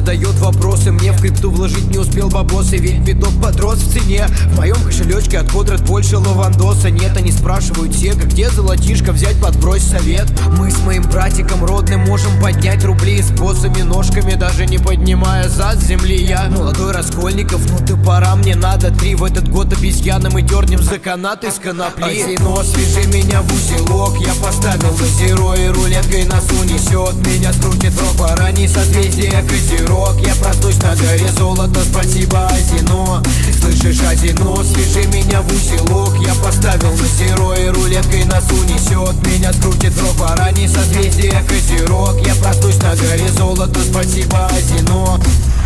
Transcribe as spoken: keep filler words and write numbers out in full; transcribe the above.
задает вопросы. Мне в крипту вложить не успел бабосы, ведь биток подрос в цене. В моем кошелечке от Кодрат больше лавандоса нет. Они спрашивают все, как где золотишко взять, подбрось совет. Мы с моим братиком родным можем поднять рубли с боссами ножками, даже не поднимая зад с земли. Я молодой Раскольников, ну ты пора, мне надо три. В этот год обезьяны мы дернем за канаты с конопли. Азино, свяжи меня в узелок, я поставил на зеро, и рулеткой нас унесет. Меня скрутит в рок, пораней созвездие Козерог. Я проснусь на горе золота, спасибо, Азино. Слышишь, Азино, свяжи меня в узелок, я поставил на зеро, и рулеткой нас унесет. Меня скрутит в рок, пораней созвездие Козерог. Я проснусь на горе золота, спасибо, Азино.